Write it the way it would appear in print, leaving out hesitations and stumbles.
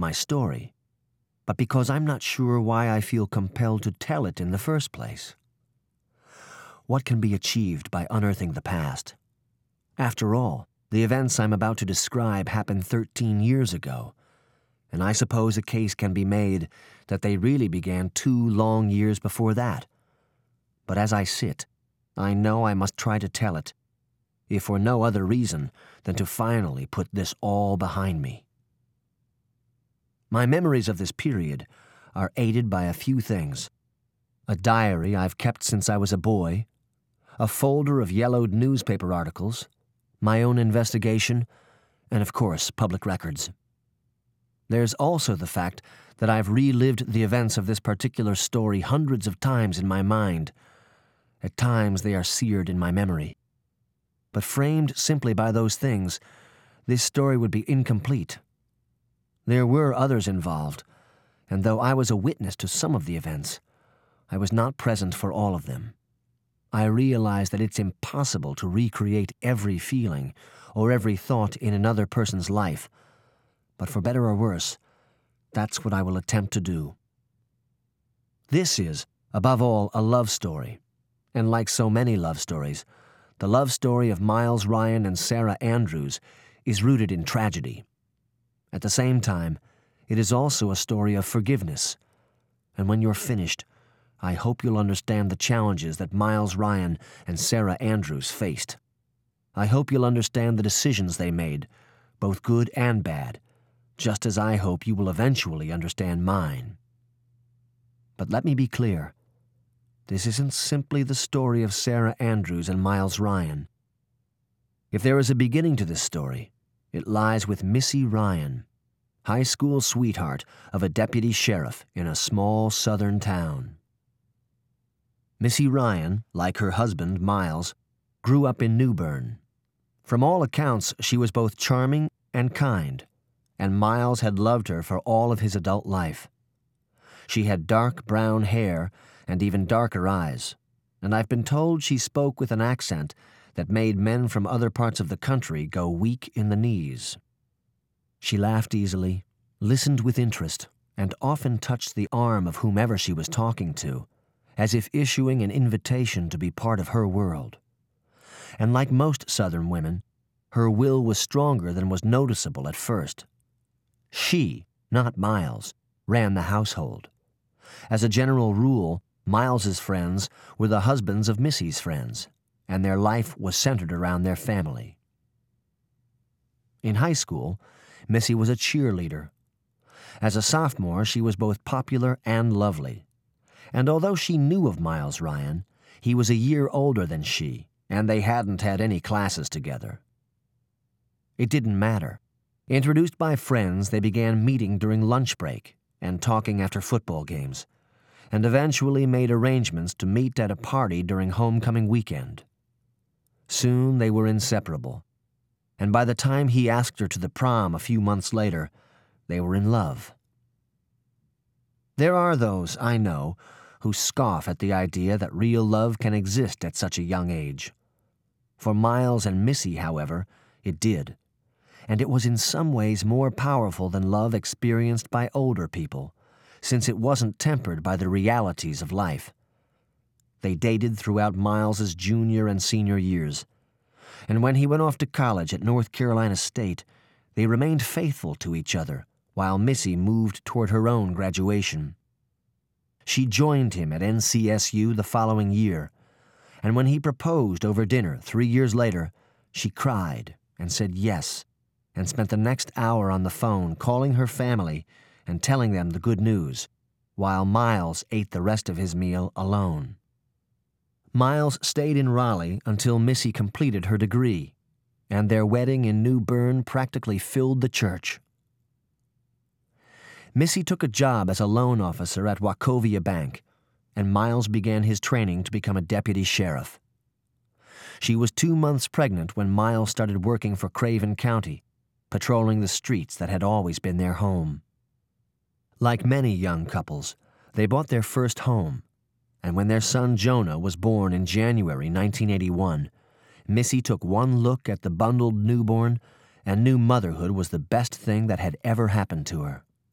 my story, but because I'm not sure why I feel compelled to tell it in the first place. What can be achieved by unearthing the past? After all, the events I'm about to describe happened 13 years ago, and I suppose a case can be made that they really began 2 long years before that. But as I sit, I know I must try to tell it, if for no other reason than to finally put this all behind me. My memories of this period are aided by a few things: a diary I've kept since I was a boy, a folder of yellowed newspaper articles, my own investigation, and of course, public records. There's also the fact that I've relived the events of this particular story hundreds of times in my mind. At times they are seared in my memory. But framed simply by those things, this story would be incomplete. There were others involved, and though I was a witness to some of the events, I was not present for all of them. I realize that it's impossible to recreate every feeling or every thought in another person's life, but for better or worse, that's what I will attempt to do. This is, above all, a love story, and like so many love stories, the love story of Miles Ryan and Sarah Andrews is rooted in tragedy. At the same time, it is also a story of forgiveness, and when you're finished, I hope you'll understand the challenges that Miles Ryan and Sarah Andrews faced. I hope you'll understand the decisions they made, both good and bad, just as I hope you will eventually understand mine. But let me be clear. This isn't simply the story of Sarah Andrews and Miles Ryan. If there is a beginning to this story, it lies with Missy Ryan, high school sweetheart of a deputy sheriff in a small southern town. Missy Ryan, like her husband, Miles, grew up in New Bern. From all accounts, she was both charming and kind, and Miles had loved her for all of his adult life. She had dark brown hair and even darker eyes, and I've been told she spoke with an accent that made men from other parts of the country go weak in the knees. She laughed easily, listened with interest, and often touched the arm of whomever she was talking to, as if issuing an invitation to be part of her world. And like most Southern women, her will was stronger than was noticeable at first. She, not Miles, ran the household. As a general rule, Miles's friends were the husbands of Missy's friends, and their life was centered around their family. In high school, Missy was a cheerleader. As a sophomore, she was both popular and lovely. And although she knew of Miles Ryan, he was a year older than she, and they hadn't had any classes together. It didn't matter. Introduced by friends, they began meeting during lunch break and talking after football games, and eventually made arrangements to meet at a party during homecoming weekend. Soon they were inseparable, and by the time he asked her to the prom a few months later, they were in love. There are those, I know, who scoff at the idea that real love can exist at such a young age. For Miles and Missy, however, it did, and it was in some ways more powerful than love experienced by older people, since it wasn't tempered by the realities of life. They dated throughout Miles's junior and senior years, and when he went off to college at North Carolina State, they remained faithful to each other while Missy moved toward her own graduation. She joined him at NCSU the following year, and when he proposed over dinner 3 years later, she cried and said yes, and spent the next hour on the phone calling her family and telling them the good news, while Miles ate the rest of his meal alone. Miles stayed in Raleigh until Missy completed her degree, and their wedding in New Bern practically filled the church. Missy took a job as a loan officer at Wachovia Bank, and Miles began his training to become a deputy sheriff. She was 2 months pregnant when Miles started working for Craven County, patrolling the streets that had always been their home. Like many young couples, they bought their first home, and when their son Jonah was born in January 1981, Missy took one look at the bundled newborn and knew motherhood was the best thing that had ever happened to her.